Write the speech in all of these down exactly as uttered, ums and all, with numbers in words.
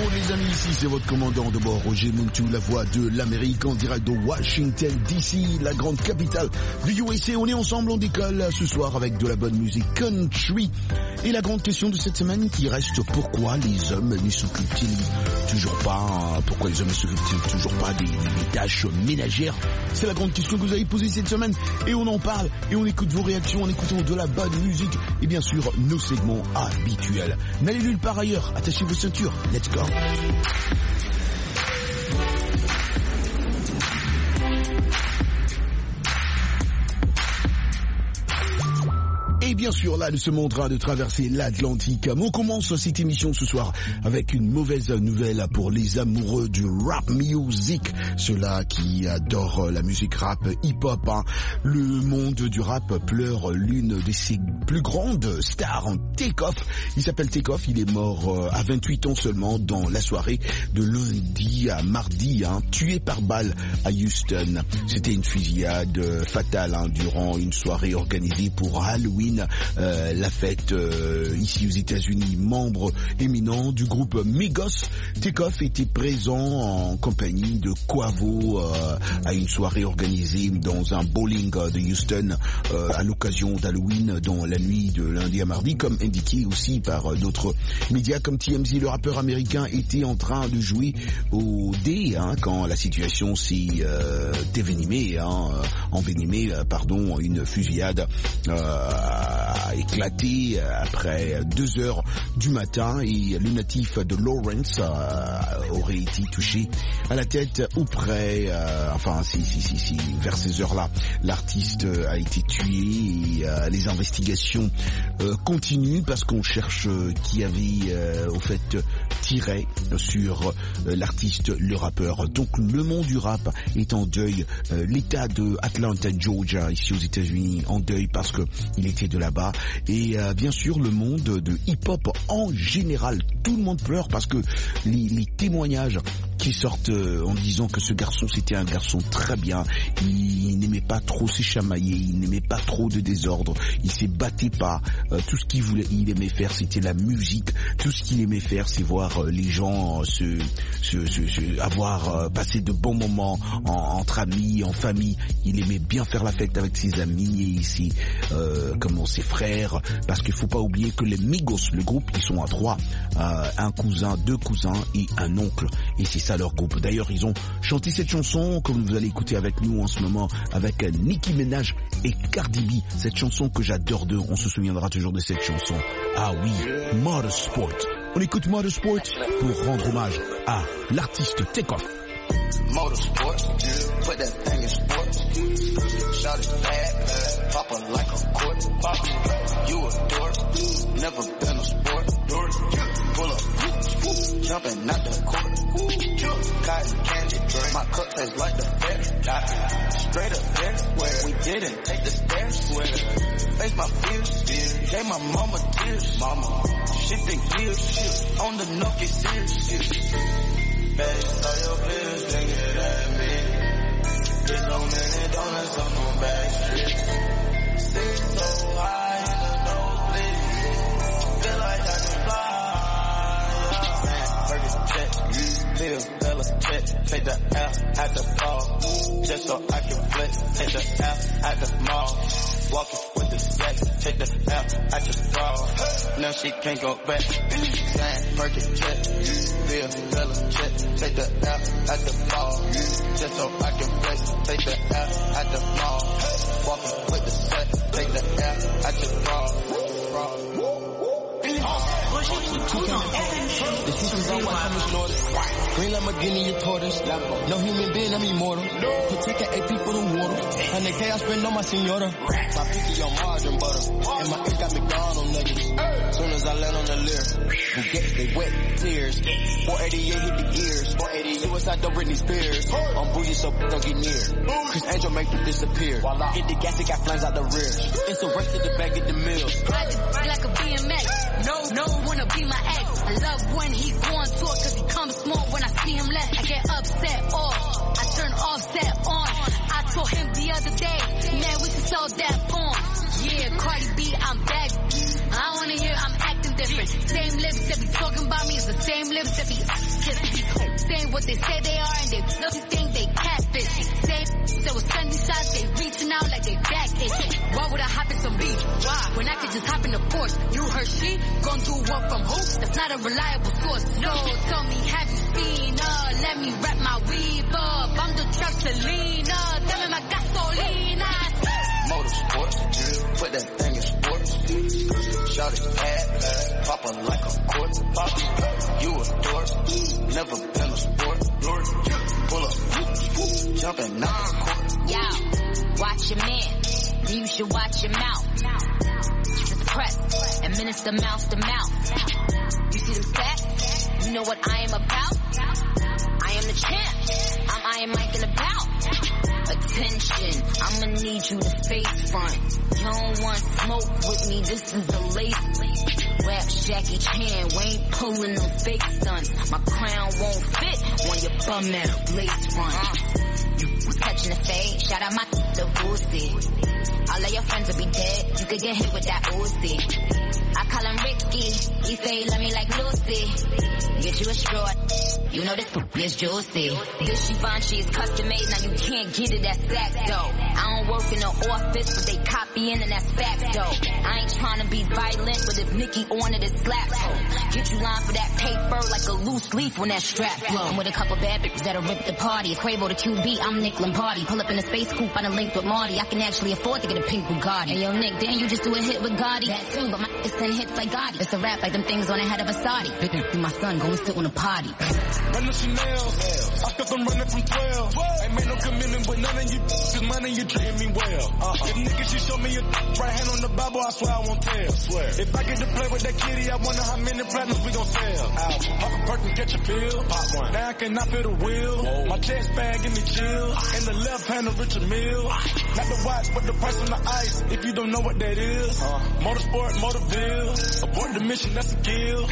les amis, ici c'est votre commandant de bord, Roger Muntu, la voix de l'Amérique en direct de Washington D C, la grande capitale du U S A. On est ensemble, on décolle ce soir avec de la bonne musique country. Et la grande question de cette semaine qui reste, pourquoi les hommes ne s'occupent-ils toujours pas, pourquoi les hommes ne s'occupent-ils toujours pas des, des tâches ménagères? C'est la grande question que vous avez posée cette semaine et on en parle et on écoute vos réactions en écoutant de la bonne musique et bien sûr nos segments habituels. N'allez nulle part ailleurs, attachez vos ceintures, let's go. Et bien sûr, là, nous sommes en train de traverser l'Atlantique. On commence cette émission ce soir avec une mauvaise nouvelle pour les amoureux du rap music, ceux-là qui adorent la musique rap hip-hop. Hein. Le monde du rap pleure l'une de ses plus grandes stars, Takeoff. Il s'appelle Takeoff, il est mort à vingt-huit ans seulement dans la soirée de lundi à mardi, hein, tué par balle à Houston. C'était une fusillade fatale hein, durant une soirée organisée pour Halloween. Euh, la fête euh, ici aux États-Unis, membre éminent du groupe Migos. Takeoff était présent en compagnie de Quavo euh, à une soirée organisée dans un bowling de Houston euh, à l'occasion d'Halloween dans la nuit de lundi à mardi, comme indiqué aussi par d'autres médias comme T M Z. Le rappeur américain était en train de jouer au dé hein, quand la situation s'est euh, dévenimée, hein, envenimée, pardon, une fusillade euh, a éclaté après deux heures du matin et le natif de Lawrence euh, aurait été touché à la tête ou près, euh, enfin si, si, si, si, vers ces heures-là, l'artiste a été tué et euh, les investigations euh, continuent parce qu'on cherche euh, qui avait euh, au fait tiré sur euh, l'artiste, le rappeur. Donc le monde du rap est en deuil, euh, l'état de Atlanta, Georgia, ici aux États-Unis, en deuil parce que il était de là-bas. Et euh, bien sûr le monde de hip-hop en général, tout le monde pleure parce que les, les témoignages qui sortent euh, en disant que ce garçon c'était un garçon très bien, il, il n'aimait pas trop se chamailler, il n'aimait pas trop de désordre, il s'est batté pas, euh, tout ce qu'il voulait, il aimait faire c'était la musique, tout ce qu'il aimait faire c'est voir euh, les gens euh, se, se, se, se avoir euh, passé de bons moments en, entre amis, en famille. Il aimait bien faire la fête avec ses amis et ses euh, comment ses frères, parce qu'il faut pas oublier que les Migos, le groupe, ils sont à trois, euh, un cousin, deux cousins et un oncle, et c'est ça leur groupe. D'ailleurs, ils ont chanté cette chanson, comme vous allez écouter avec nous en ce moment, avec Nicki Minaj et Cardi B, cette chanson que j'adore d'eux, on se souviendra toujours de cette chanson. Ah oui, Motorsport. On écoute Motorsport pour rendre hommage à l'artiste Takeoff. Motorsport, put that thing in sports. Shout it bad, bad, pop her like a court. Pop, you a dork, never been a sport. Pull up, jumping out the court. Cotton candy, my cup tastes like the fair. Straight up there, where we didn't take the stairs. Where face my fears, gave my mama tears. Mama, shit think years, on the Nokia serious. Face all your bills, they get at me. There's so many donuts on the back street. Sit so high in the nosebleed. Feel like I can fly. Man, Fergus check, feel Bella check. Take the L at the ball, just so I can flex. Take the L at the mall. Walking with the sex, take the L at your bra. Now she can't go back. Saying Perkins check, feel Bella check. Take the L at the ball, just so I can flex. Take the L at the mall. Walking with the sex, take the L at your bra. The teachers on white, I'm ignored. Green Lamborghini, your tortoise. No human being, I'm immortal. Protect A P for the water. one hundred K I spend on my senora. My pinky on margarine butter. And my ink got McDonald's nuggets. Soon as I land on the lyre, Bugatti, they wet tears. four eighty-eight hit the ears. four eighty-eight suicide, don't Britney Spears. I'm bougie, so don't get near. Chris Angel make them disappear. Hit the gas, it got flames out the rear. It's a race to the back of the mills. Ride like a B M X. No, no, wanna be my ex. I love when he go on tour, cause he comes small when I see him less. I get upset off, I turn offset on. I told him the other day, man, we can sell that porn. Yeah, Cardi B, I'm back. I wanna hear I'm acting different. Same lips that be talking about me is the same lips that be kissing. Saying what they say they are and they love you think they catfish. Same that was sending shots, they reaching out like they back itching. Why would I hop in some beef? Why? When I could just hop in the Porsche. You heard she gon' do what from who? That's not a reliable source. No, tell me, have you seen her? Let me wrap my weave up. I'm the truck Selena. Dame my gasolina. Motorsports, put that thing in sports. Shout it bad, pop her like a court. You a dork, never been a sport. Pull up, jumping out the court. Yo, watch your man, then you should watch your mouth. Press, administer mouth to mouth. You see them stats? You know what I am about? I am the champ. I'm Iron Mike in the bout. Attention, I'ma need you to face front. You don't want smoke with me, this is a lace. Rap Jackie Chan, we ain't pulling them fake stunts. My crown won't fit on your bum ass lace front. You touching the fade, shout out my the Boosie. All of your friends will be dead, you could get hit with that Uzi. I call him Ricky, he say he love me like Lucy. Get you a straw, you know this poop is juicy. This Givenchy is custom made, now you can't get it at Saks though. I don't work in the office, but they copying and that's fact though. I ain't trying to be violent, but if Nicki on it, it's slap home. Get you line for that paper like a loose leaf when that strap flow. I'm with a couple bad bitches that'll rip the party. A Quavo to Q B, I'm Nick Lombardi. Pull up in a space coupe, I done linked with Marty. I can actually afford to get a pink Bugatti. Hey yo Nick, didn't you just do a hit with Gotti? That too, but my is ten hits like Gotti. It's a rap like them things on the head of a Saudi. My son go and sit on a potty. Run the Chanel, I felt them running from twelve. Ain't made no commitment with none of you, cause money you treating me well. Uh-uh. If niggas she show me a right hand on the Bible, I swear I won't tell. Swear. If I get to play with that kitty, I wonder how many platinums we gon' sell. Album. Pop a perk and catch a pill. Pop one. Now I cannot feel the wheel. Whoa. My chest bag give me chills. In the left hand of Richard Mill. Not the watch, but the price on the ice. If you don't know what that is. Uh. Motorsport, Motorville. Abort the mission, that's a kill.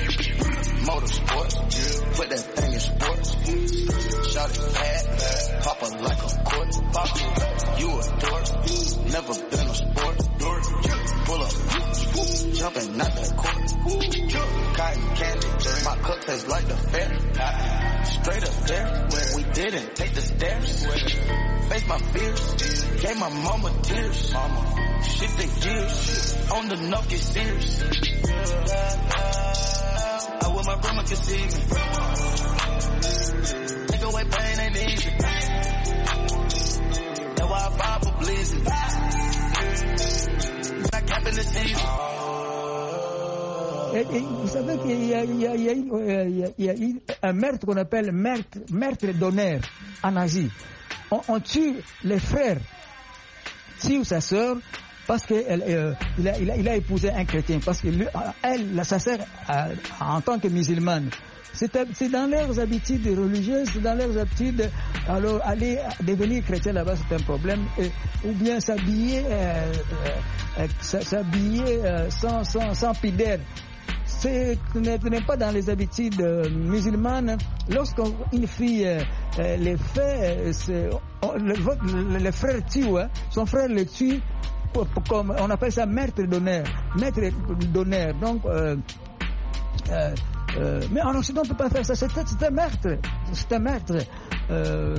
Motorsports, put that thing in sports. Shout it bad, pop her like a court. You a dork, never been a sport. Pull up, jumping out that court. Cotton candy, my cup tastes like the fair. Straight up there, we didn't take the stairs. Face my fears, gave my mama tears. Shift the gears, on the knock get serious. I want my grandma to see me. Take away pain ain't easy. That's why I fight for blizzard. I cap in the season. Et, et, vous savez qu'il y a, il y a, il y a, il y a, il y a une, un meurtre qu'on appelle meurtre, meurtre d'honneur en Asie. On, on tue les frères, tue sa sœur, parce qu'il euh, a, il a, il a épousé un chrétien, parce que lui, elle, sa sœur, euh, en tant que musulmane, c'est, c'est dans leurs habitudes religieuses, c'est dans leurs habitudes, alors aller devenir chrétien là-bas, c'est un problème, et, ou bien s'habiller, euh, euh, s'habiller euh, sans, sans, sans pudeur. Ce n'est pas dans les habitudes euh, musulmanes. Lorsqu'une fille euh, euh, les fait, euh, on, le, le, le frère tue, hein, son frère le tue, pour, pour, comme on appelle ça maître d'honneur, maître d'honneur. Donc, euh, euh, euh, mais en Occident on ne peut pas faire ça. C'est, c'est un meurtre, c'est un meurtre. Euh,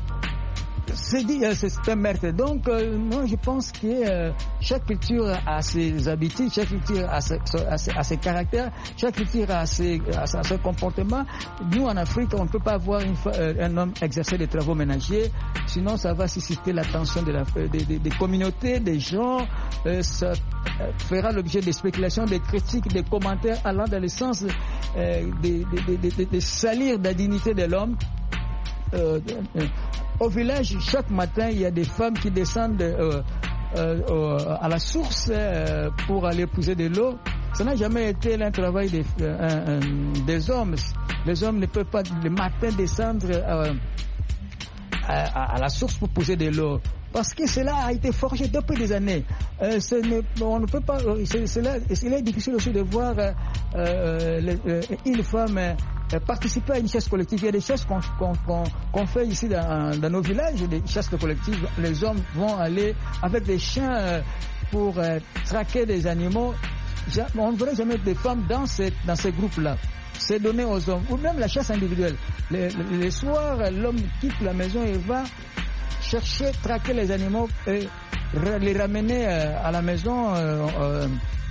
C'est dit, c'est un meurtre. Donc, euh, moi, je pense que euh, chaque culture a ses habitudes, chaque culture a ses, a ses, a ses caractères, chaque culture a ses, a ses comportements. Nous, en Afrique, on ne peut pas voir une fois, euh, un homme exercer des travaux ménagers, sinon ça va susciter l'attention de la, des, des, des communautés, des gens. Euh, ça euh, fera l'objet de spéculations, de critiques, de commentaires allant dans le sens euh, de, de, de, de, de salir la dignité de l'homme. Euh, euh, au village, chaque matin, il y a des femmes qui descendent euh, euh, euh, à la source euh, pour aller puiser de l'eau. Ça n'a jamais été un travail des, euh, euh, des hommes. Les hommes ne peuvent pas le matin descendre euh, à, à la source pour puiser de l'eau. Parce que cela a été forgé depuis des années. Euh, ce ne, on ne peut pas. C'est, c'est là, il est difficile aussi de voir euh, euh, les, euh, une femme euh, participer à une chasse collective. Il y a des chasses qu'on, qu'on, qu'on, qu'on fait ici dans, dans nos villages, des chasses collectives. Les hommes vont aller avec des chiens euh, pour euh, traquer des animaux. On ne verrait jamais des femmes dans ces, dans ces groupes-là. c'est donné aux hommes. Ou même la chasse individuelle. Le, le, le soir, l'homme quitte la maison et va chercher, traquer les animaux et les ramener à la maison euh, euh,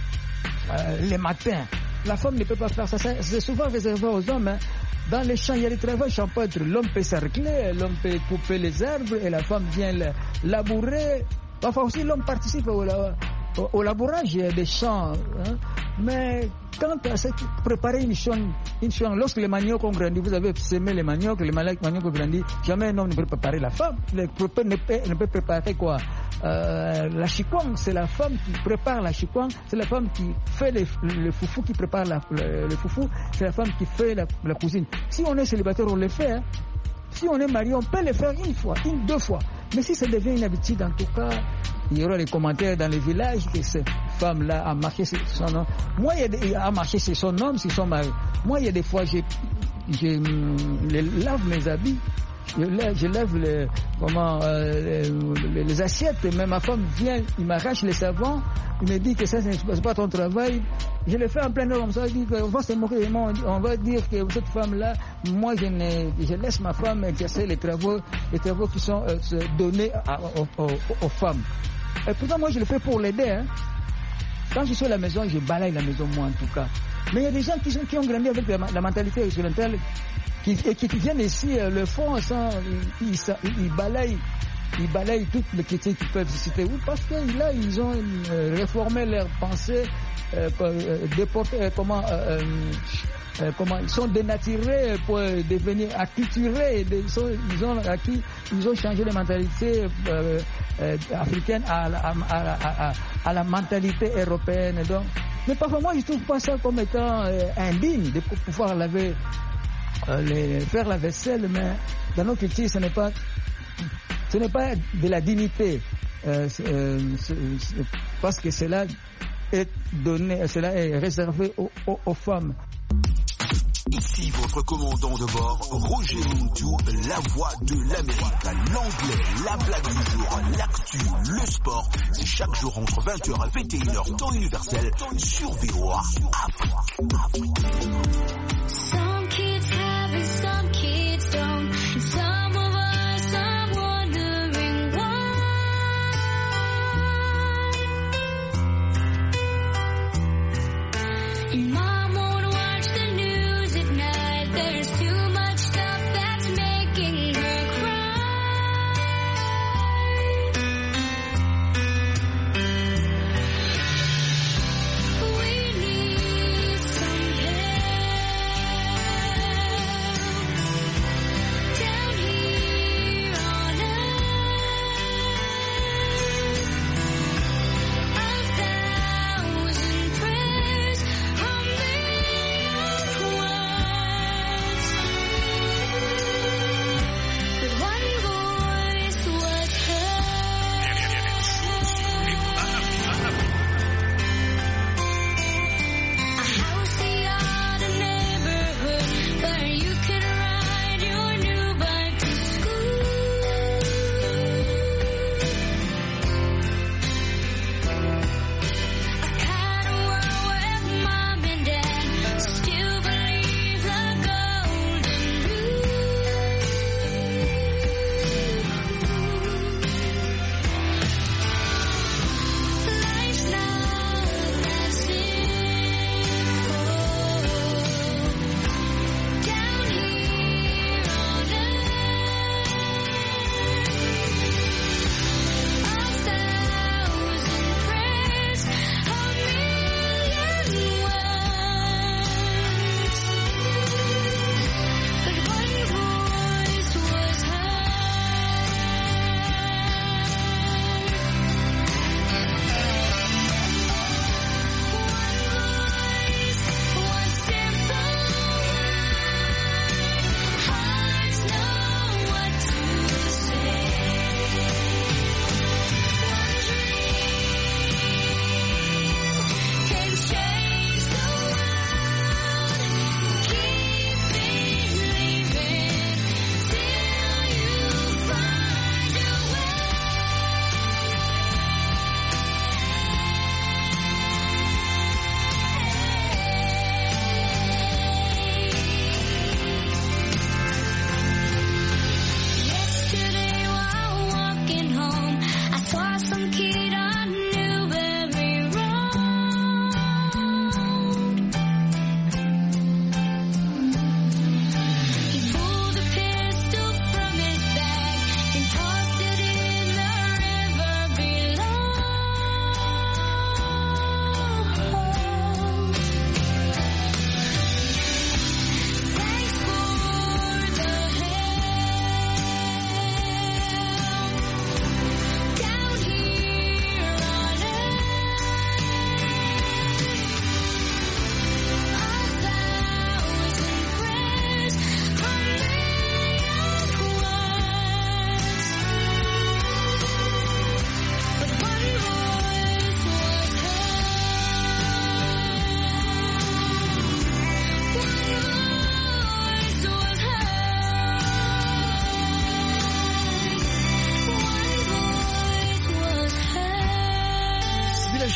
euh, les matins. La femme ne peut pas faire ça. C'est souvent réservé aux hommes. Hein. Dans les champs, il y a des travaux champêtres. L'homme peut cercler, l'homme peut couper les arbres et la femme vient labourer. Enfin aussi, l'homme participe au, au, au labourage des champs. Hein. Mais quant à ce, préparer une chambre, une chambre, lorsque les maniocs ont grandi, vous avez semé les maniocs, les maniocs ont grandi, jamais un homme ne peut préparer la femme. Le ne peut, ne peut préparer quoi euh, la chikwang, c'est la femme qui prépare la chikwang, c'est la femme qui fait le, le foufou, qui prépare la, le, le foufou, c'est la femme qui fait la, la cuisine. Si on est célibataire, on le fait. Hein. Si on est marié, on peut le faire une fois, une, deux fois. Mais si ça devient une habitude, en tout cas, il y aura des commentaires dans les villages que cette femme-là a marché sur son homme. Moi, il y a, a marché sur son homme, sur son mari. Moi, il y a des fois, je, je, je lave mes habits, je lève, je lève les, comment, euh, les, les assiettes, mais ma femme vient, il m'arrache les savons, il me dit que ça, c'est pas ton travail. Je le fais en plein air comme ça, je dis qu'on va se moquer, on va dire que cette femme-là, moi, je, ne, je laisse ma femme exercer les travaux, les travaux qui sont euh, donnés à, aux, aux, aux femmes. Et pourtant, moi, je le fais pour l'aider. Hein. Quand je suis à la maison, je balaye la maison, moi, en tout cas. Mais il y a des gens qui, sont, qui ont grandi avec la, la mentalité occidentale, qui, et qui viennent ici, euh, le font, sans, ils, ils, ils balayent. Ils balayent toutes les critiques qu'ils peuvent citer. Oui, parce que là, ils ont euh, réformé leur pensée, euh, euh, déporté, euh, comment, euh, euh, comment, ils sont dénaturés pour devenir acculturés. Ils, sont, ils ont acquis, ils ont changé les mentalités euh, euh, africaines à, à, à, à, à la mentalité européenne. Donc, mais parfois, moi, je ne trouve pas ça comme étant euh, indigne de pouvoir laver, euh, les, faire la vaisselle, mais dans nos cultures, ce n'est pas. Ce n'est pas de la dignité, euh, euh, parce que cela est donné, cela est réservé aux, aux, aux femmes. Ici votre commandant de bord, Roger Montou, la voix de l'Amérique, l'anglais, la blague du jour, l'actu, le sport. C'est chaque jour entre vingt heures et vingt et une heures, temps universel, sur V O A Afrique. Some kids have it, some kids don't. Some of us are wondering why. Mom won't watch the news at night. There's too much stuff that's making her cry. We need some help.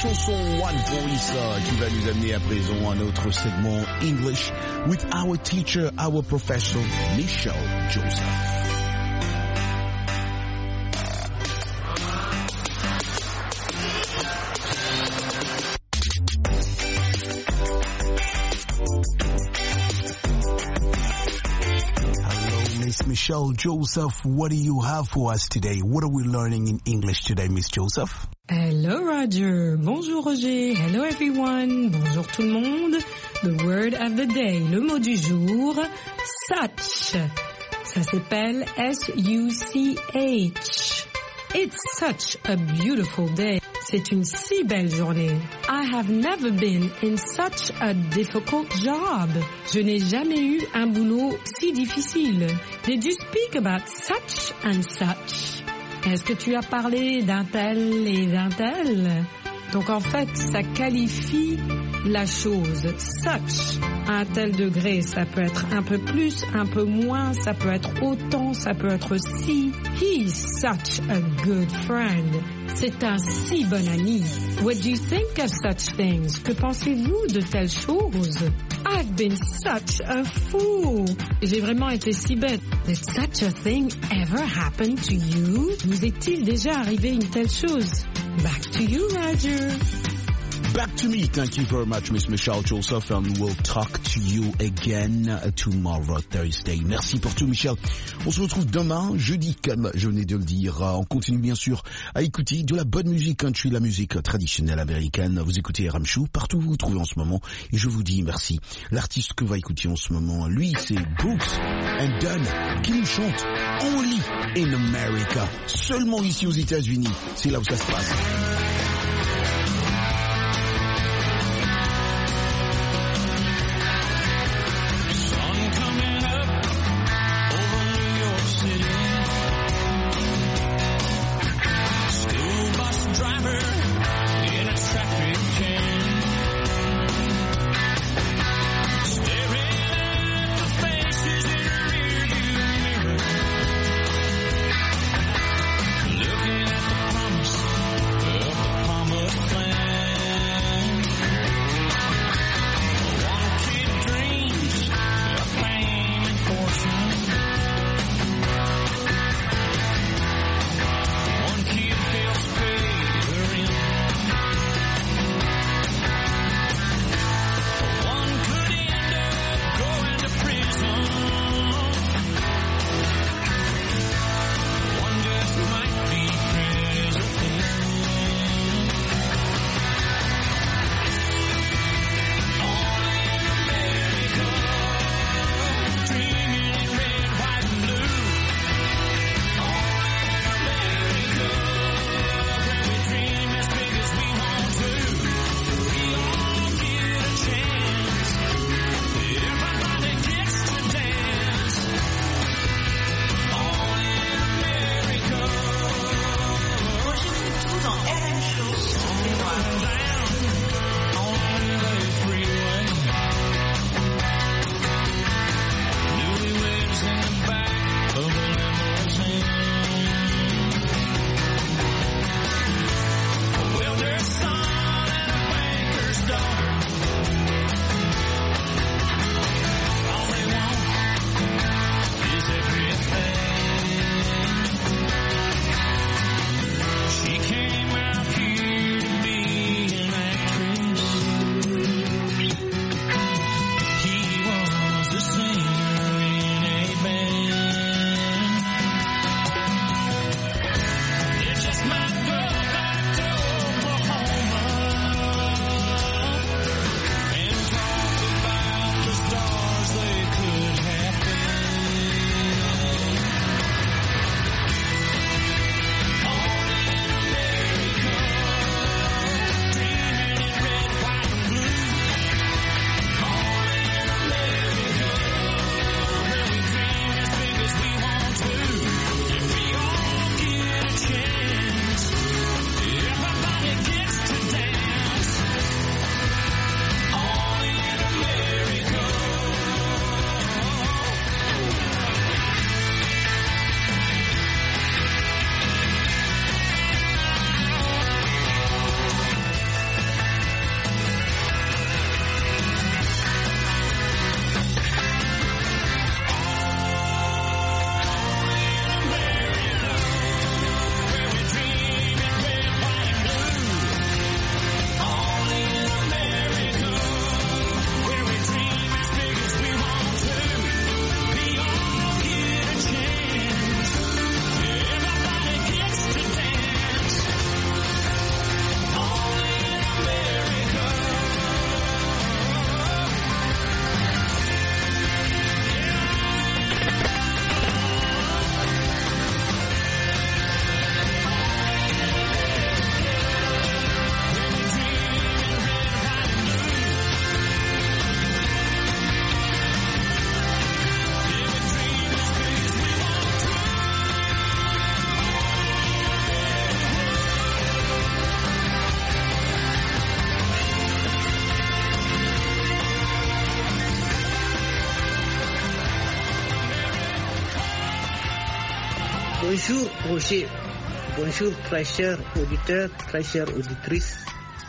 chanson One Voice euh, qui va nous amener à présent à notre segment English with our teacher, our professor, Michelle Joseph. Michelle Joseph, what do you have for us today? What are we learning in English today, Miss Joseph? Hello Roger, bonjour Roger, hello everyone, bonjour tout le monde. The word of the day, le mot du jour, such. Ça s'appelle S U C H. It's such a beautiful day. C'est une si belle journée. I have never been in such a difficult job. Je n'ai jamais eu un boulot si difficile. Did you speak about such and such? Est-ce que tu as parlé d'un tel et d'un tel? Donc en fait, ça qualifie la chose. Such, à un tel degré, ça peut être un peu plus, un peu moins, ça peut être autant, ça peut être si. He's such a good friend. C'est un si bon ami. What do you think of such things? Que pensez-vous de telles choses? I've been such a fool. J'ai vraiment été si bête. Did such a thing ever happen to you? Vous est-il déjà arrivé une telle chose? Back to you, Roger. Back to me. Thank you very much, Miss Michelle Joseph, and we'll talk to you again tomorrow, Thursday. Merci pour tout, Michel. On se retrouve demain, jeudi, comme je venais de le dire. On continue bien sûr à écouter de la bonne musique country, la musique traditionnelle américaine. Vous écoutez Ramchou, partout où vous vous trouvez en ce moment, et je vous dis merci. L'artiste que va écouter en ce moment, lui, c'est Brooks and Dunn, qui nous chante Only in America. Seulement ici aux États-Unis. C'est là où ça se passe. Looking at the promise of Bonjour Roger, bonjour très chers auditeurs, très chères auditrices.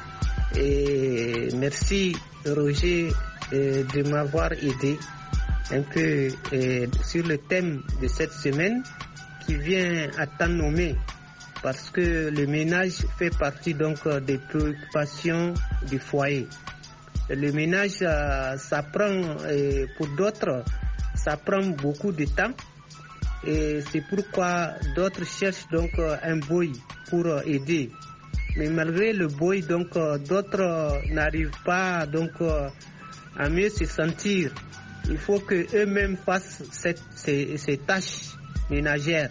Et merci Roger euh, de m'avoir aidé un peu euh, sur le thème de cette semaine qui vient à temps nommé parce que le ménage fait partie donc des préoccupations du foyer. Le ménage, euh, ça prend, euh, pour d'autres, ça prend beaucoup de temps et c'est pourquoi d'autres cherchent donc un boy pour aider. Mais malgré le boy, donc d'autres n'arrivent pas donc à mieux se sentir. Il faut que eux-mêmes fassent cette, ces, ces tâches ménagères.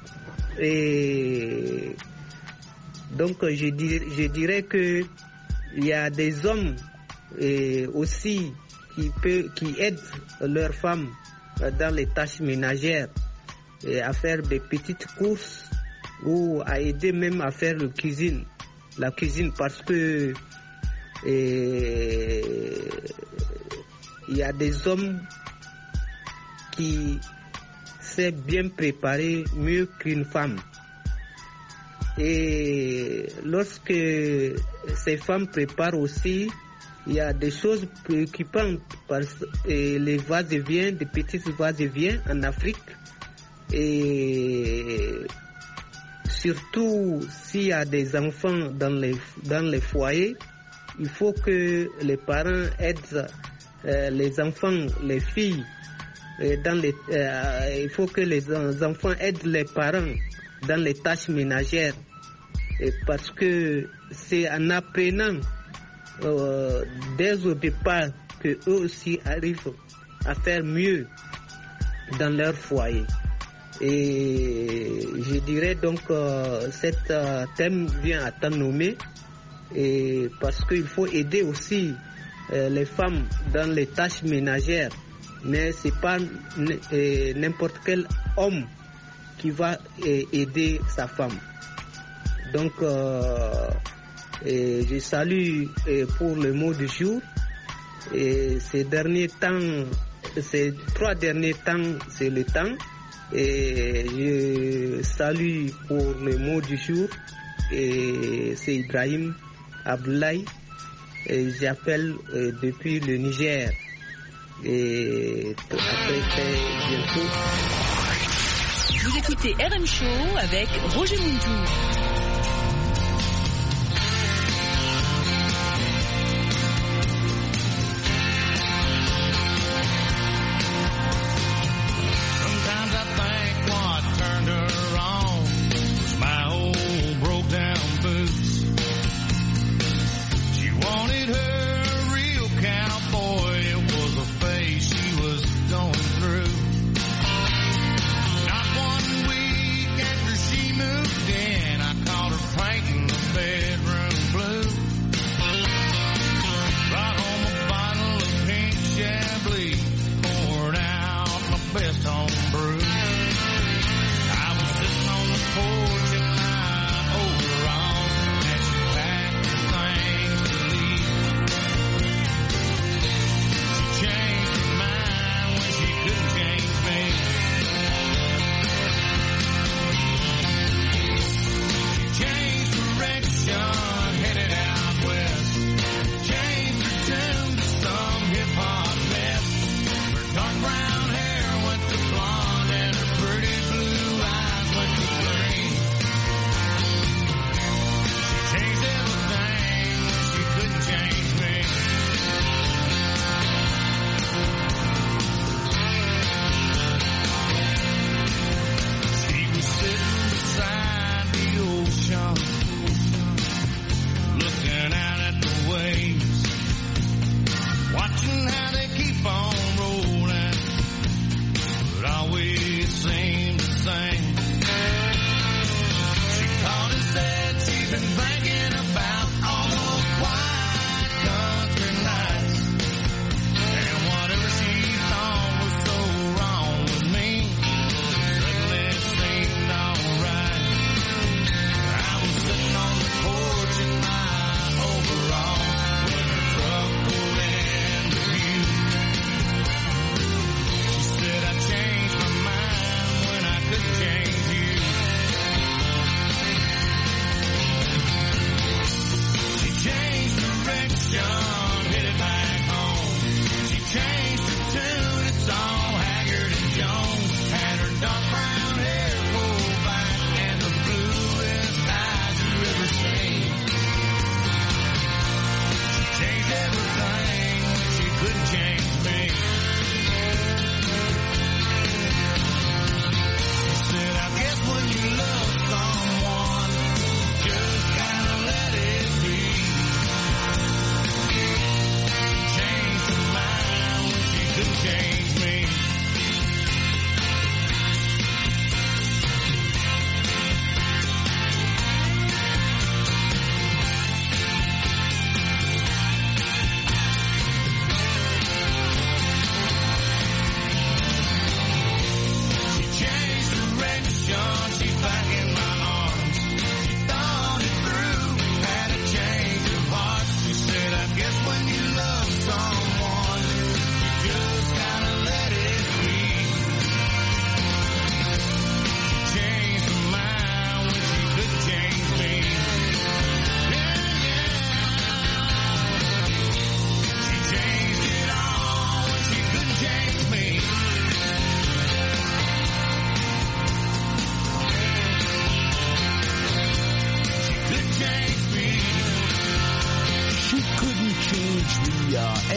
Et donc je dirais, je dirais que il y a des hommes et aussi qui peut, qui aident leurs femmes dans les tâches ménagères et à faire des petites courses ou à aider même à faire la cuisine, la cuisine parce que et, il y a des hommes qui savent bien préparer mieux qu'une femme. Et lorsque ces femmes préparent aussi, il y a des choses préoccupantes parce que les va-et-vient, des petits va-et-vient en Afrique. Et surtout s'il y a des enfants dans les, dans les foyers, il faut que les parents aident euh, les enfants, les filles, euh, dans les, euh, il faut que les enfants aident les parents dans les tâches ménagères. Et parce que c'est en apprenant euh, dès au départ que eux aussi arrivent à faire mieux dans leur foyer. Et je dirais donc euh, cet euh, thème vient à temps nommé et parce qu'il faut aider aussi euh, les femmes dans les tâches ménagères, mais c'est pas euh, n'importe quel homme qui va euh, aider sa femme. Donc euh, et je salue euh, pour le mot du jour. Et ces derniers temps, ces trois derniers temps, c'est le temps. Et je salue pour le mot du jour. Et c'est Ibrahim Abdoulaye. Et j'appelle euh, depuis le Niger. Et après très bientôt. Vous écoutez R M Show avec Roger Muntou. Dark brown hair went to blonde and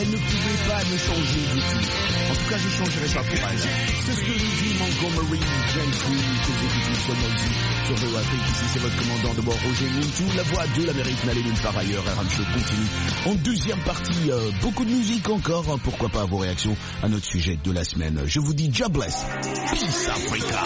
elle ne pouvait pas me changer du tout. En tout cas, je ne changerai pas pour elle. C'est ce que nous dit Montgomery Gentry, que vous écoutez sur Mozi, sur V O Afrique. Ici, c'est votre commandant de bord, Roger Muntu. La voix de l'Amérique n'allait nulle part ailleurs. R M Show continue. En deuxième partie, euh, beaucoup de musique encore. Pourquoi pas vos réactions à notre sujet de la semaine. Je vous dis jobless. Peace Africa.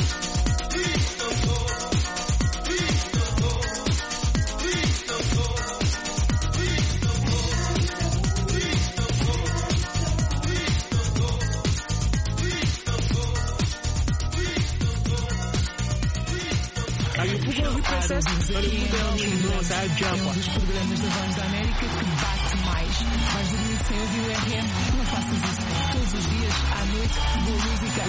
Os programas da Voz da América que bate mais. Vais dormir sem ouvir o R M? Não faças isso. Todos os dias, à noite, boa música.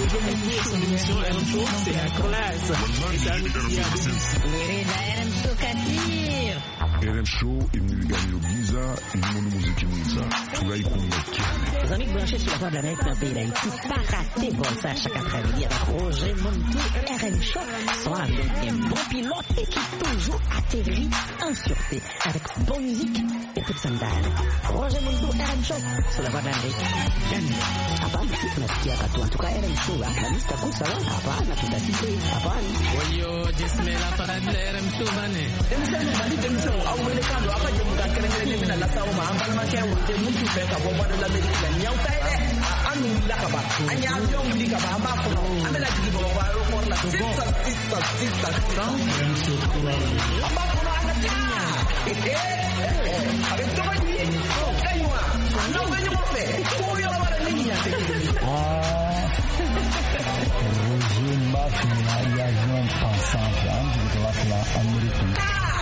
R M Show imnigani Giza imono muziki mwiza tunaikumbatiana. Les amis branchés sur la voie de l'Amérique dans le pays d'Haïti, pas rater pour ça chaque après-midi avec Roger Muntu R M Show, soit avec un bon pilote et qui toujours atterrit en sûreté avec bonne musique et peu de sandales. Roger Muntu R M Show sur la voie de l'Amérique. Jamais. Hapana, tunasikia katu. En tout cas, R M Show, la lista kusa wana, hapana, tutasikia, hapana. Wayo, jismela parade R M Show bane. Demisano, bani demisano, au wele kando, apa jemu ka kerengere mina lasa uma, ambal makia wute muntu feka, boba de l'Amérique, nyau kaide, anu lakaba, anya avion likaba, amba kono, amela jigi boba wa aeroport la, sisa, sisa, sisa, amba kono anga tinya, eh, eh, eh, avec toi, oh, kaywa, non, venyo mofe, oh, yo la wala niña, Roger Martin, aviation pensante, de la américaine.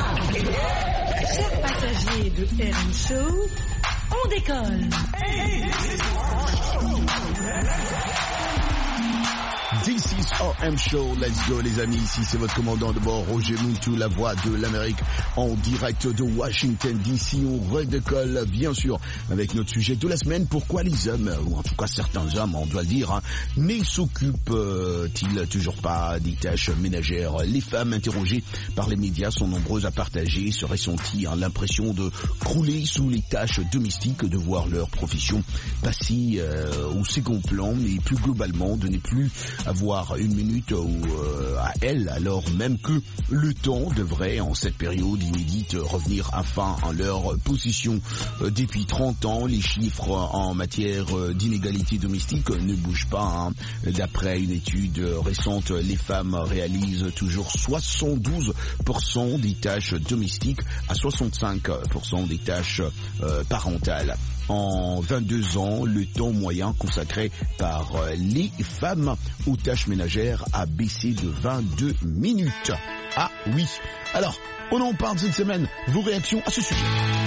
Chers passagers de R M Show, on décolle. This is R M Show, let's go les amis, ici c'est votre commandant de bord Roger Muntu, la voix de l'Amérique en direct de Washington D C. On redécolle bien sûr avec notre sujet de la semaine. Pourquoi les hommes, ou en tout cas certains hommes, on doit le dire, hein, ne s'occupent-ils toujours pas des tâches ménagères? Les femmes interrogées par les médias sont nombreuses à partager ce ressenti, hein, l'impression de crouler sous les tâches domestiques, de voir leur profession passer euh, au second plan, mais plus globalement de ne plus avoir une minute ou, euh, à elle, alors même que le temps devrait, en cette période inédite, revenir enfin en leur position. Euh, depuis trente ans, les chiffres en matière d'inégalité domestique ne bougent pas. Hein. D'après une étude récente, les femmes réalisent toujours soixante-douze pour cent des tâches domestiques à soixante-cinq pour cent des tâches euh, parentales. En vingt-deux ans, le temps moyen consacré par les femmes aux tâches ménagères a baissé de vingt-deux minutes. Ah oui. Alors, on en parle cette semaine. Vos réactions à ce sujet.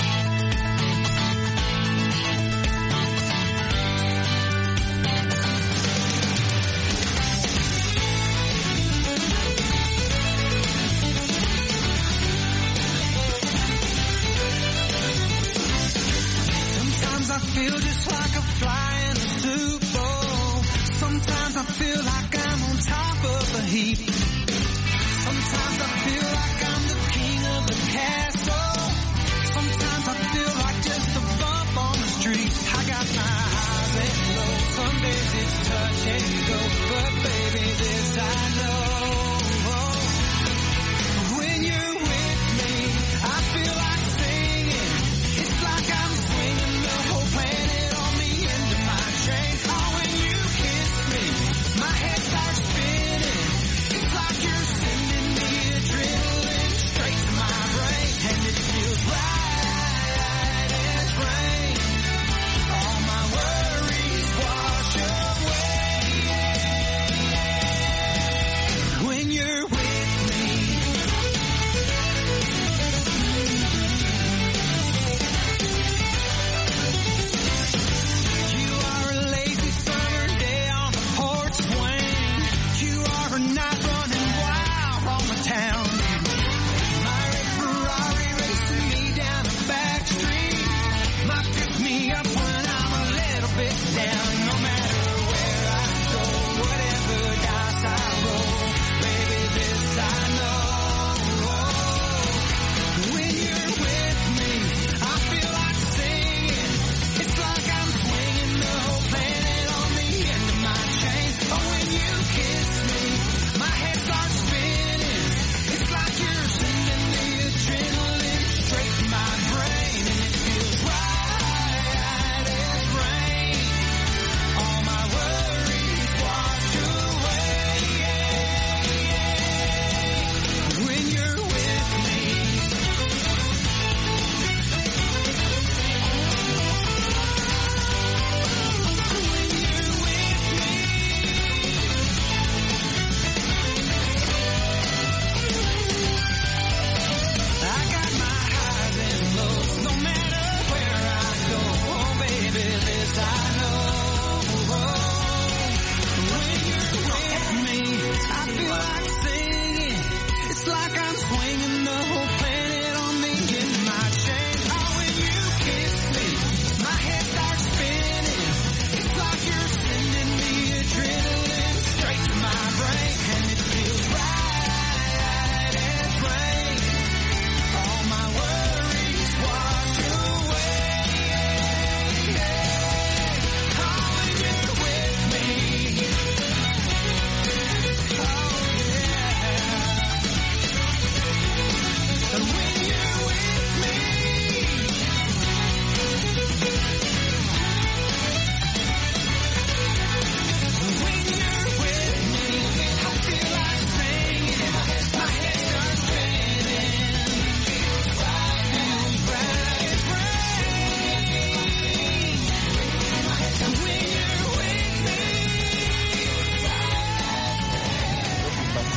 Feel just like a fly in a soup bowl. Sometimes I feel like I'm on top of the heap. Sometimes I feel like I'm the king of the castle. Sometimes I feel like just a bump on the street. I got my highs and lows. Some days it's touch and go, but baby this I know. When you're with me, I feel like singing. It's like I'm swinging the whole planet on me into my train. Oh, when you kiss me, my head starts spinning. It's like you're sending me adrenaline straight to my brain, and it feels right as rain. All my worries wash away when you're with me. You are a lazy summer day on the porch swing. You are a night running wild on the town. My red Ferrari racing me down the back street. Might pick me up when I'm a little bit down. No matter where I go, whatever dice I roll, baby this I know. When you're with me, I feel like singing. It's like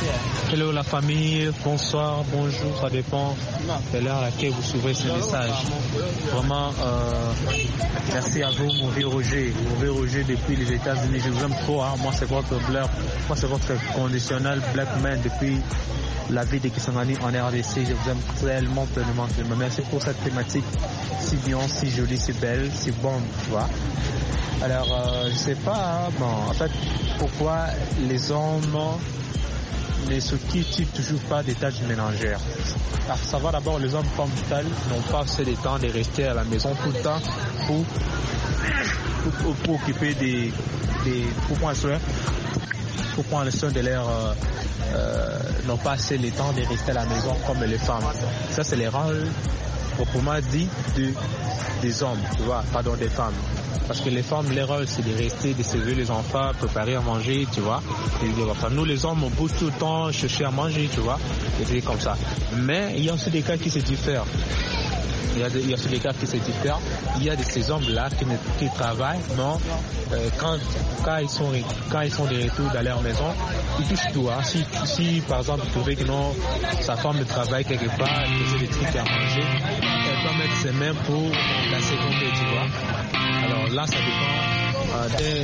Hello la famille, bonsoir, bonjour, ça dépend de l'heure à laquelle vous suivez ce message. Vraiment, euh, merci à vous, mon vieux Roger. Mon vieux Roger depuis les États-Unis, je vous aime trop. Hein. Moi, c'est votre black, moi c'est votre conditionnel black man depuis la vie de Kisangani en R D C. Je vous aime tellement, pleinement, pleinement. Merci pour cette thématique si bien, si jolie, si belle, si bonne, tu vois. Alors, euh, je sais pas, hein, bon, en fait, pourquoi les hommes ne s'occupent toujours pas des tâches ménagères. À savoir d'abord, les hommes comme tels n'ont pas assez de temps de rester à la maison tout le temps pour, pour, pour occuper des, des pour prendre soin, pour prendre soin de leur euh, euh, n'ont pas assez le temps de rester à la maison comme les femmes. Ça, c'est les rôles proprement dit de, des hommes, tu vois, pardon, des femmes. Parce que les femmes, leur rôle, c'est de rester, de servir les enfants, préparer à manger, tu vois. Et enfin, nous, les hommes, on bouge tout le temps, chercher à manger, tu vois. Et c'est comme ça. Mais il y a aussi des cas qui se diffèrent. Il y a, des, il y a aussi des cas qui se diffèrent. Il y a de ces hommes-là qui, ne, qui travaillent, non, euh, quand, quand, ils sont, quand ils sont de retour dans leur maison, ils touchent tout. Hein. Si, si, par exemple, vous trouvez que non, sa femme travaille quelque part, elle faisait des trucs à manger, elle doit mettre ses mains pour la seconder, tu vois. Alors là, ça dépend euh, d'un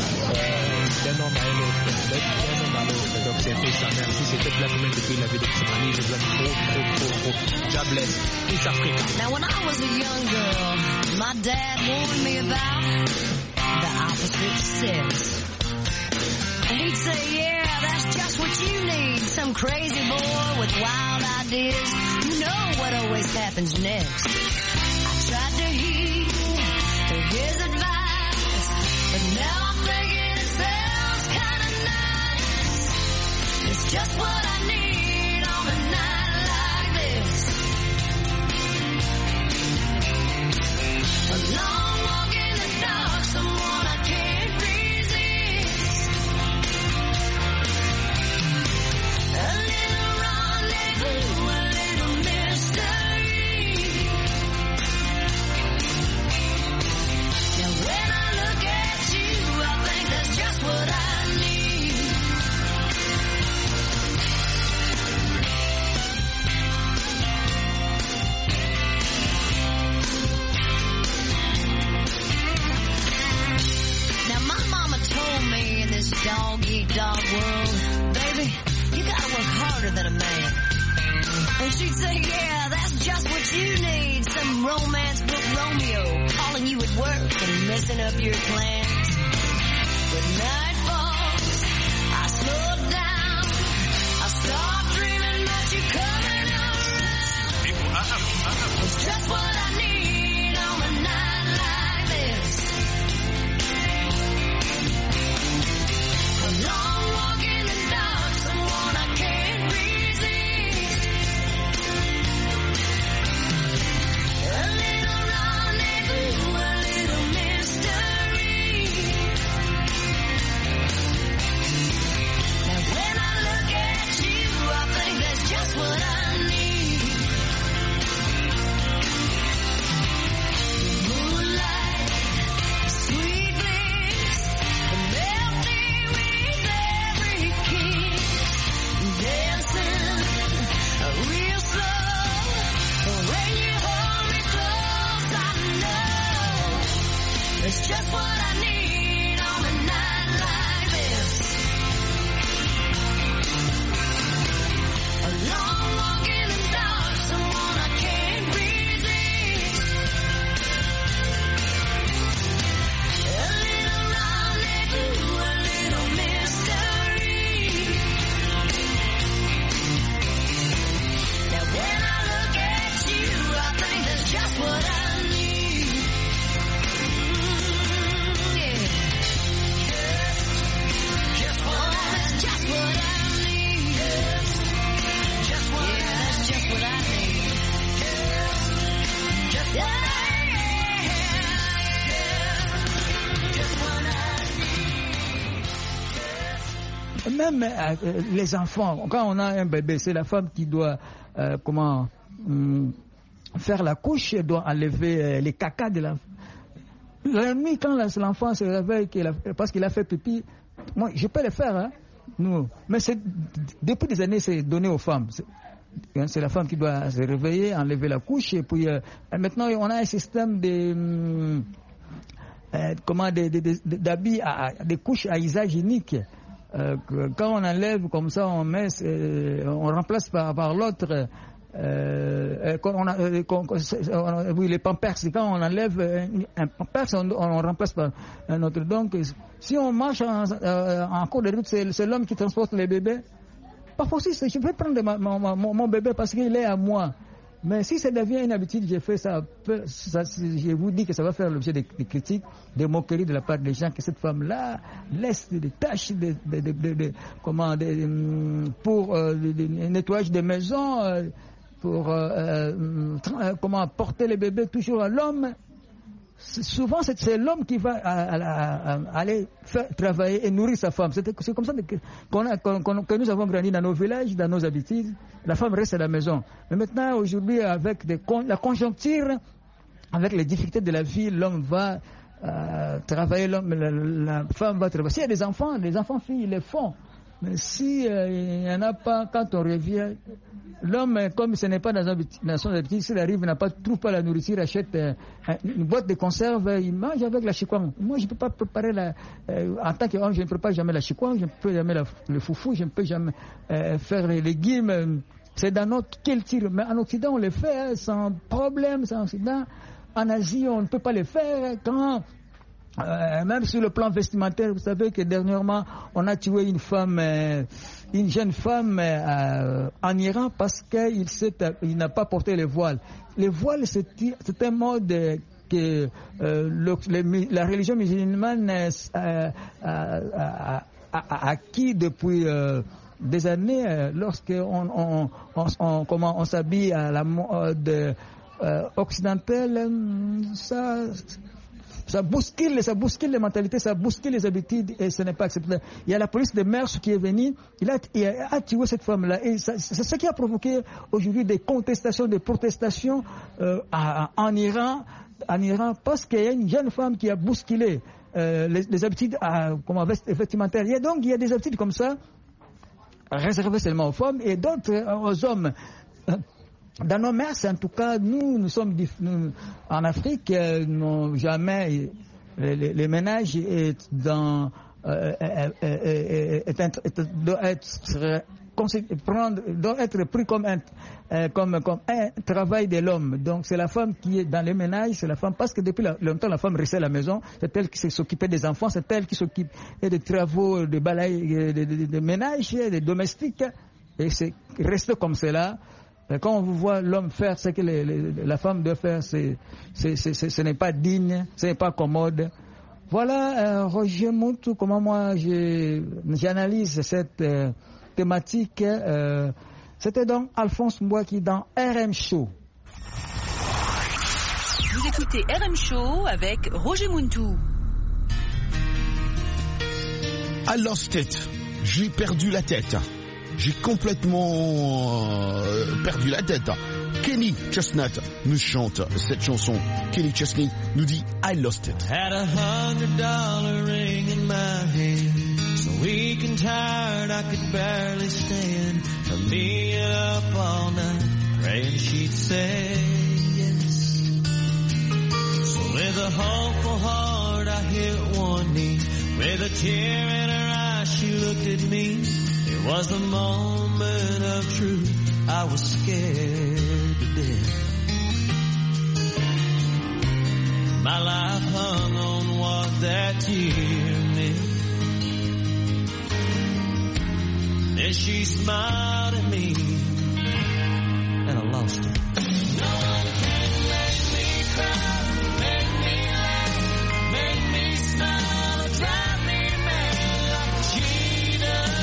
euh, homme à l'autre, d'un homme à l'autre. Donc c'est un peu ça. Merci, c'était Black Man depuis la vie de Kisangani. Je vous aime trop, trop, trop, trop. God bless. Peace Africa. Now when I was a young girl, my dad warned me about the opposite sex. And he'd say, yeah, that's just what you need. Some crazy boy with wild ideas. You know what always happens next. I tried to heed his advice, but now I'm thinking it sounds kinda nice. It's just what I need on a night like this. A long walk in the dark, someone I can't resist. A little rendezvous, a little mystery. Now when I look at you, I think that's just what I need. Now my mama told me in this dog-eat-dog world, baby, you gotta work harder than a man. And she'd say, yeah, that's just what you need. Some romance book Romeo calling you at work and messing up your plans. When night falls, I slow down. I stop dreaming about you coming around. It's just what I need on a night like this. A long walk in the dark, someone I can't resist. A little rendezvous, a little mystery. Now when I look at you, I think that's just what I need. The moonlight, the sweet bliss, the melody with every kiss. Dancing real slow, when you hold me close, I know it's just what I need on a night like this. A long walk in the dark, someone I can't resist. A little rendezvous, a little mystery. Now when I look at you, I think that's just what I need. Mm, yeah. Just what I, that's just what I need. Just what yeah, that's just what I need. Just what I need. Just what I need. Même euh, les enfants, quand on a un bébé, c'est la femme qui doit euh, comment hum, faire la couche, elle doit enlever euh, les cacas de l'enfant. La nuit, quand la- l'enfant se réveille, qu'il a- parce qu'il a fait pipi, moi je peux le faire, hein, nous. Mais c'est, depuis des années, c'est donné aux femmes. C'est, c'est la femme qui doit se réveiller, enlever la couche, et puis euh, maintenant on a un système de euh, comment des, des, des, d'habits, à, à, des couches à usage unique. Euh, quand on enlève comme ça, on met, euh, on remplace par, par l'autre. Euh, on a, euh, on, oui, les pampers, quand on enlève un pampers, on, on remplace par un autre. Donc, si on marche en, euh, en cours de route, c'est, c'est l'homme qui transporte les bébés. Pas possible, je vais prendre ma, ma, mon, mon bébé parce qu'il est à moi. Mais si ça devient une habitude, j'ai fait ça, ça, je vous dis que ça va faire l'objet de, de critiques, de moqueries de la part des gens, que cette femme-là laisse des tâches de, de, de, de, de, comment, de, pour euh, le nettoyage des maisons, euh, pour euh, euh, comment porter les bébés toujours à l'homme. Souvent, c'est, c'est l'homme qui va à, à, à, aller faire, travailler et nourrir sa femme. C'est, c'est comme ça que, qu'on a, qu'on, que nous avons grandi dans nos villages, dans nos habitudes. La femme reste à la maison. Mais maintenant, aujourd'hui, avec des, la conjoncture, avec les difficultés de la vie, l'homme va euh, travailler, l'homme, la, la femme va travailler. S'il y a des enfants, les enfants filles, ils les font. Mais si euh, il n'y en a pas, quand on revient, l'homme, comme ce n'est pas dans, un, dans son habitude, s'il arrive, il n'a pas, trouve pas la nourriture, achète euh, une boîte de conserve, il mange avec la chikwang. Moi, je ne peux pas préparer la... Euh, en tant qu'homme, je ne prépare jamais la chikwang, je ne peux jamais la, le foufou, je ne peux jamais euh, faire les légumes. C'est dans notre culture. Mais en Occident, on le fait hein, sans problème, sans incident. En Asie, on ne peut pas le faire quand... Euh, même sur le plan vestimentaire, vous savez que dernièrement, on a tué une femme, euh, une jeune femme euh, en Iran parce qu'il s'est, il n'a pas porté le voile. Le voile, c'est, c'est un mode que euh, le, le, la religion musulmane euh, a, a, a acquis depuis euh, des années, euh, lorsqu'on on, on, on, comment, on s'habille à la mode euh, occidentale, ça... Ça bouscule, ça bouscule les mentalités, ça bouscule les habitudes et ce n'est pas acceptable. Il y a la police de Mers qui est venue, il a, il a tué cette femme-là. Et ça, c'est ce qui a provoqué aujourd'hui des contestations, des protestations euh, à, en Iran, en Iran, parce qu'il y a une jeune femme qui a bousculé euh, les, les habitudes à, comment, vestimentaires. Il y a donc il y a des habitudes comme ça réservées seulement aux femmes et d'autres aux hommes. Dans nos mers, en tout cas, nous, nous sommes nous, en Afrique, euh, nous, jamais les, les, les ménages est dans, euh, est, est, est, est, doit être prendre, doit être pris comme un, euh, comme, comme un travail de l'homme. Donc c'est la femme qui est dans les ménages, c'est la femme parce que depuis la, longtemps la femme restait à la maison, c'est elle qui s'occupait des enfants, c'est elle qui s'occupe des travaux de balaye, de, de, de, de ménage, des domestiques, et c'est resté comme cela. Quand on voit l'homme faire ce que les, les, la femme doit faire, c'est, c'est, c'est, c'est, ce n'est pas digne, ce n'est pas commode. Voilà, euh, Roger Moutou, comment moi je, j'analyse cette euh, thématique. Euh, c'était donc Alphonse Mbouaki dans R M Show. Vous écoutez R M Show avec Roger Moutou. I lost it. J'ai perdu la tête. J'ai complètement euh, perdu la tête. Kenny Chestnut nous chante cette chanson. Kenny Chesney nous dit I lost it. Had a hundred dollar ring in my hand, so weak and tired I could barely stand. From being up all night, praying she'd say yes. So with a hopeful heart I hit one knee. With a tear in her eye she looked at me. It was the moment of truth, I was scared to death. My life hung on what that tear meant. Then she smiled at me, and I lost her. No one can make me cry, make me laugh, make me smile, or drive me mad like she does.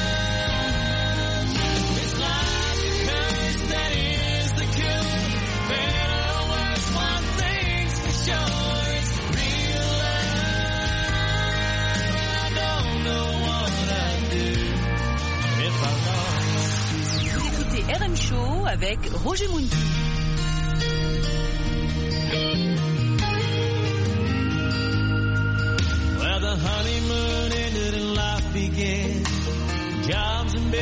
R M Show avec Roger Moutou. Well, the honeymoon ended and life began.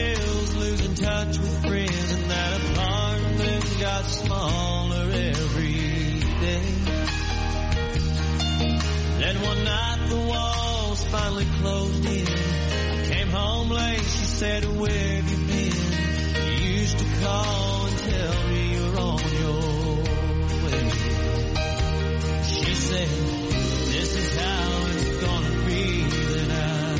bills, losing touch with friends, and that apartment got smaller every day. Then one night the walls finally closed in. I came home late, she said, where have you been? You used to call and tell me you're on your way. She said, this is how it's gonna be, then I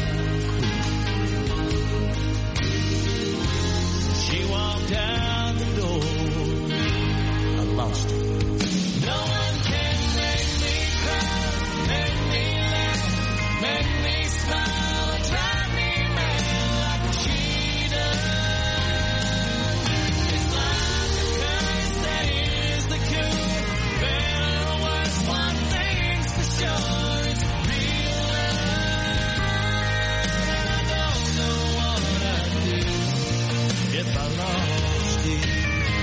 quit. She walked out the door, I lost her. No one can make me cry, make me laugh, make me smile, or drive me mad like she does. It's like a curse that is the cure. Better or worse, one thing's for sure, it's real love. And I don't know what I'd do if I lost you.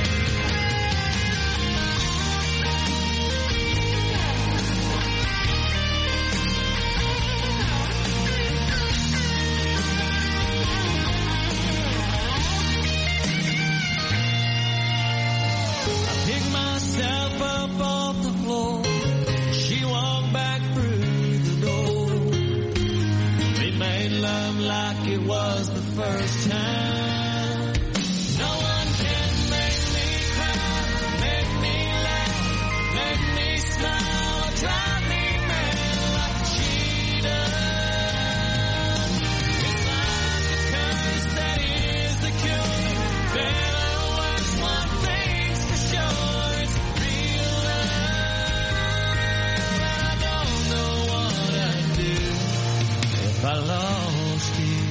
Pick myself up off the floor. She walked back through the door. We made love like it was the first time. No one can make me cry, make me laugh, make me smile, or drive me mad like she does. It's like a curse that is the cure. Better or worse, one thing's for sure, it's real love. And I don't know what I'd do if I lost you.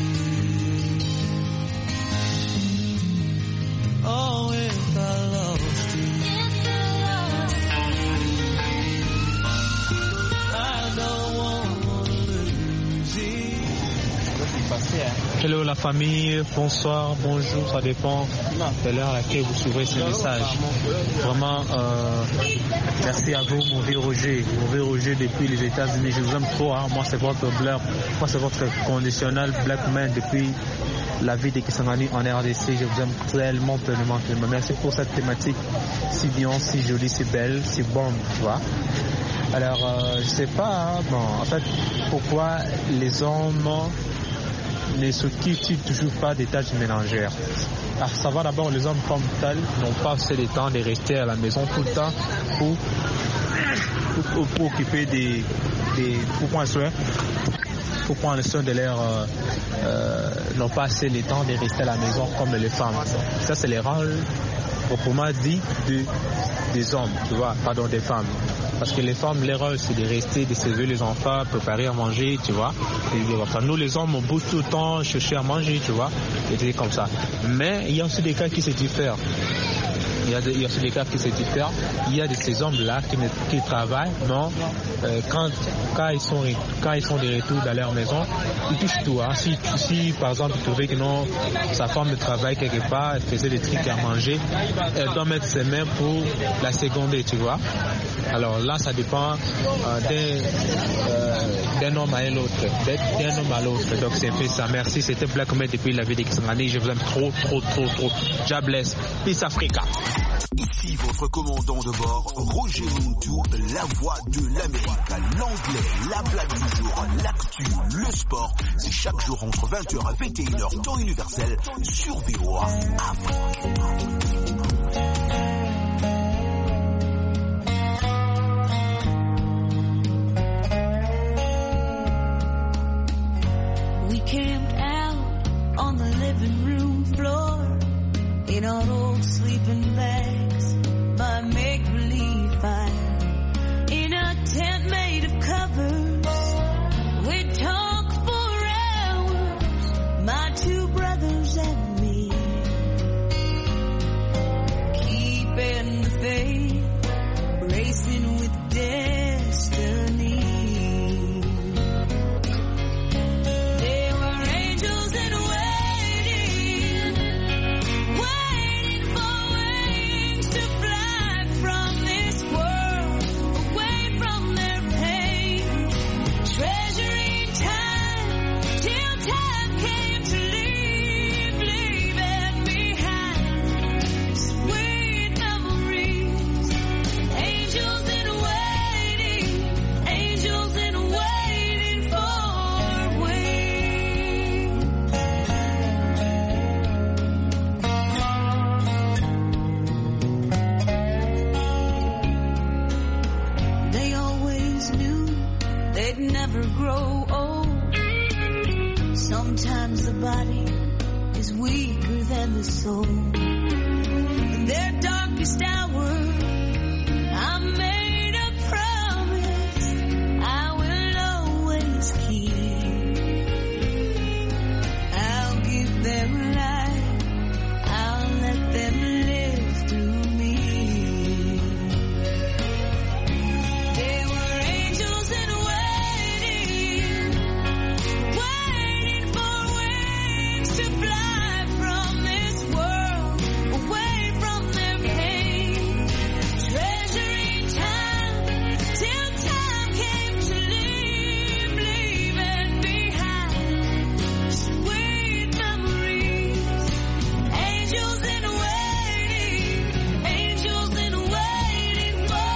Oh, if I lost you. I don't want to lose you. Hello la famille, bonsoir, bonjour, ça dépend de l'heure à laquelle vous suivrez ce message. Vraiment, euh, merci à vous, mon vieux Roger, mon vieux Roger depuis les États-Unis. Je vous aime trop, hein. Moi c'est votre black, moi c'est votre conditionnel black man depuis la vie de Kisangani en R D C. Je vous aime tellement, tellement, tellement. Merci pour cette thématique si bien, si jolie, si belle, si bonne, tu vois. Alors, euh, je sais pas, hein, bon, en fait, pourquoi les hommes ne s'occupent toujours pas des tâches ménagères. À savoir d'abord, les hommes comme tels n'ont pas assez de temps de rester à la maison tout le temps pour, pour, pour occuper des, des pour prendre soin, pour prendre soin de leur euh, euh, n'ont pas assez de temps de rester à la maison comme les femmes. Ça c'est les rôles proprement dit de, des hommes, tu vois, pardon, des femmes. Parce que les femmes, leur rôle, c'est de rester, de servir les enfants, préparer à manger, tu vois. Et nous, les hommes, on bouge tout le temps, chercher à manger, tu vois. Et c'est comme ça. Mais il y a aussi des cas qui se diffèrent. Il y a, de, il y a aussi des cas qui se diffèrent. Il y a de ces hommes-là qui, qui travaillent, non, euh, quand, quand, ils sont, quand ils sont de retour dans leur maison, ils touchent tout. Hein. Si, si, par exemple, ils trouvaient que non, sa femme de travail quelque part, elle faisait des trucs à manger, elle doit mettre ses mains pour la seconder, tu vois. Alors là, ça dépend euh, d'un, euh, d'un homme à l'autre, d'un homme à l'autre. Donc c'est fait ça. Merci, c'était Black Man depuis la vie de Kisangani. Je vous aime trop, trop, trop, trop. God bless. Peace Africa. Ici votre commandant de bord, Roger Muntu, la voix de l'Amérique, l'anglais, la blague du jour, l'actu, le sport. C'est chaque jour entre vingt heures et vingt et une heures, temps universel, sur V O A Afrique. We camped out on the living room floor in our old sleeping bags by make-believe fire in a tent made of covers. We'd talk for hours, my two brothers and me, keeping the faith, racing with destiny. Waiting for rain and the soul. In their darkest hour, I made a promise I will always keep. I'll give them life, I'll let them live through me. There were angels in waiting, waiting for wings to fly from this world, away from their pain, treasuring time till time came to leave, leaving behind sweet memories. Angels in waiting, angels in waiting for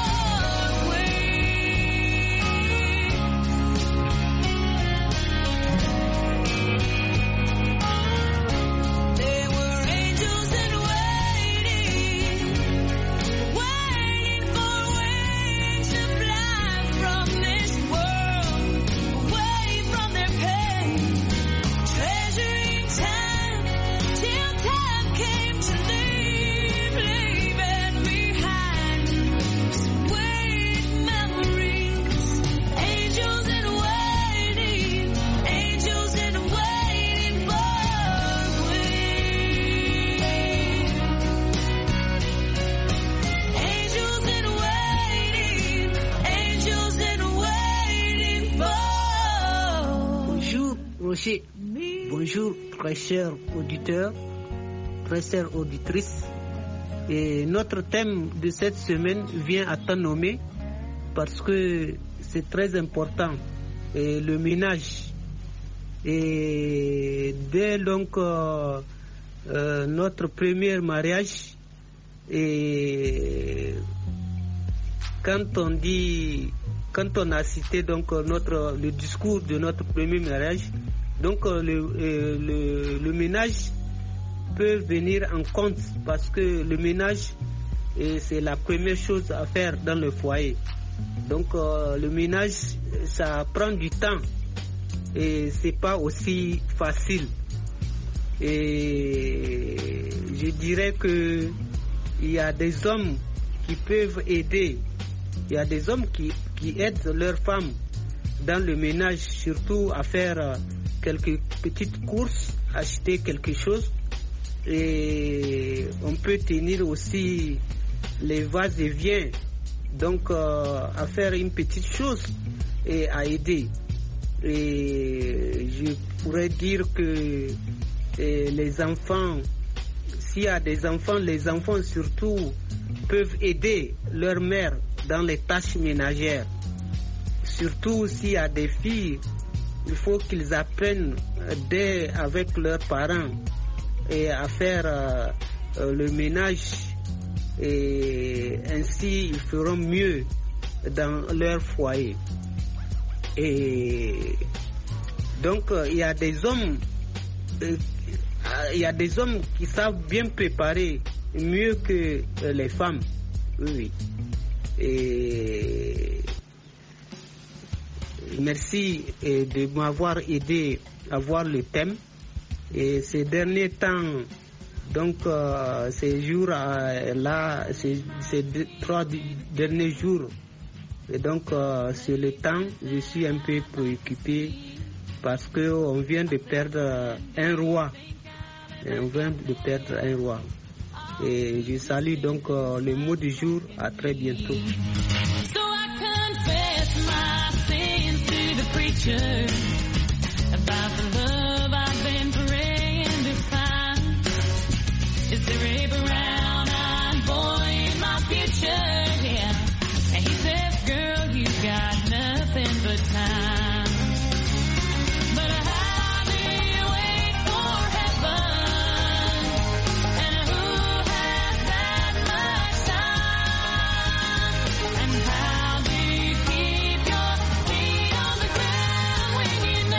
There were angels in waiting, waiting for wings to fly from this world, away from their pain, treasuring time till time came to leave, leaving behind sweet memories. Angels in waiting, angels in waiting for Angels in waiting, angels in waiting for. Bonjour Roger, bonjour très chers auditeurs, très chères auditrices. Et notre thème de cette semaine vient à temps nommé parce que c'est très important. Et le ménage. Et dès donc euh, euh, notre premier mariage, et quand on dit, quand on a cité donc notre le discours de notre premier mariage, donc euh, le, euh, le le ménage peut venir en compte parce que le ménage euh, c'est la première chose à faire dans le foyer. Donc euh, le ménage ça prend du temps et c'est pas aussi facile. Et je dirais que il y a des hommes qui peuvent aider. Il y a des hommes qui, qui aident leurs femmes dans le ménage, surtout à faire euh, quelques petites courses, acheter quelque chose. Et on peut tenir aussi les vases et viens, donc euh, à faire une petite chose et à aider. Et je pourrais dire que et les enfants, s'il y a des enfants, les enfants surtout peuvent aider leur mère dans les tâches ménagères. Surtout s'il y a des filles, il faut qu'ils apprennent dès avec leurs parents et à faire euh, euh, le ménage, et ainsi ils feront mieux dans leur foyer. Et donc euh, il y a des hommes euh, il y a des hommes qui savent bien préparer mieux que euh, les femmes. Oui. Et merci euh, de m'avoir aidé à voir le thème. Et ces derniers temps, donc euh, ces jours euh, là, ces, ces deux, trois derniers jours, et donc euh, c'est le temps, je suis un peu préoccupé parce que on vient de perdre un roi. Et on vient de perdre un roi. Et je salue donc euh, le mot du jour. À très bientôt. So I confess my sins to the preacher about the love I've been praying to find. Is there a brown-eyed boy in my future? Yeah. And he says, girl, you got nothing but time. But how do you wait for heaven? And who has that much time? And how do you keep your feet on the ground when you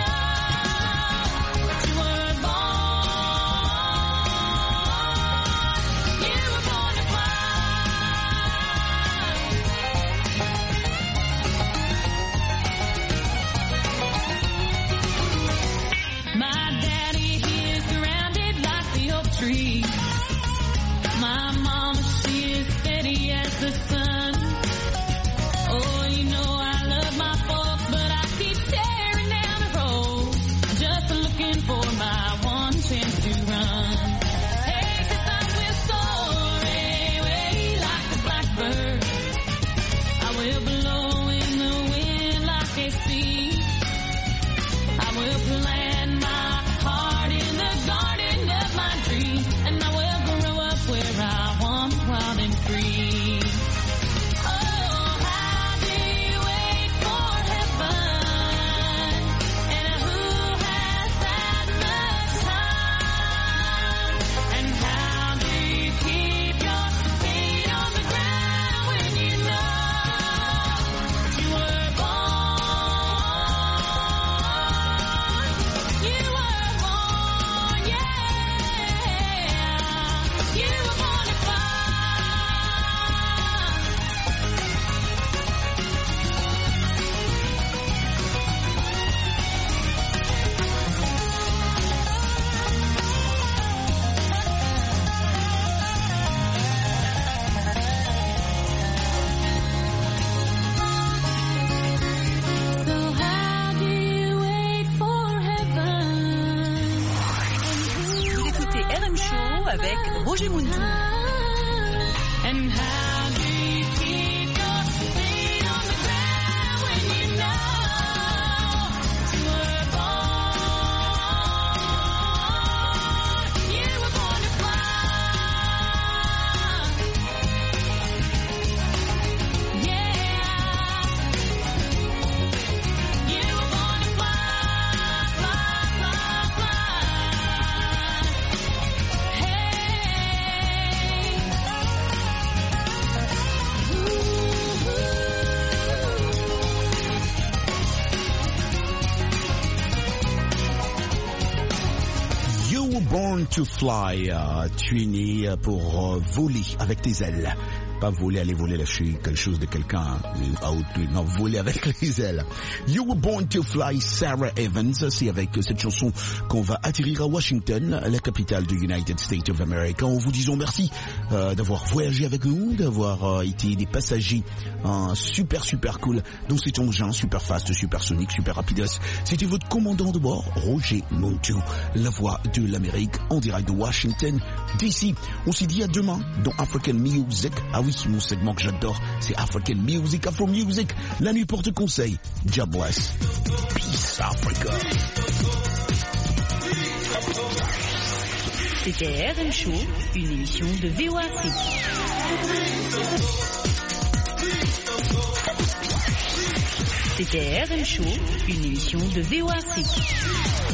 My mama, she is steady as the sun. Oh, you know I love my folks, but I keep tearing down the road, just looking for my one chance to run. Hey, 'cause I will soar away like a blackbird. I will blow in the wind like a sea. I will plant my heart in the garden of my dreams, and I will grow up where I want, wild and free. Oh, how do you wait for heaven? And who has that much time? And how do you keep your feet on the ground when you know you were born? You were born, yeah. You were born to fly. So how do you wait for heaven? Vous écoutez R M Show avec Roger Muntou. And how do you keep your feet on the ground when you know you were born? You were born to fly. Yeah. You were born to fly, fly, fly, fly. You were born to fly. Euh, tu es né pour euh, voler avec tes ailes. Pas voler, aller voler lâcher quelque chose de quelqu'un. euh, Non, voler avec les ailes. You were born to fly, Sarah Evans. C'est avec cette chanson qu'on va atterrir à Washington, la capitale du United States of America. En vous disant merci euh, d'avoir voyagé avec nous, d'avoir euh, été des passagers euh, super super cool dans cet engin super fast, super sonique, super rapidos. C'était votre commandant de bord, Roger Muntou, la voix de l'Amérique en direct de Washington D C. On s'est dit à demain dans African Music. Ah oui, mon segment que j'adore, c'est African Music, Afro Music. La nuit porte conseil. God bless. Peace Africa. C'était R M Show, une émission de V O A C. C'était R M Show, une émission de V O A C.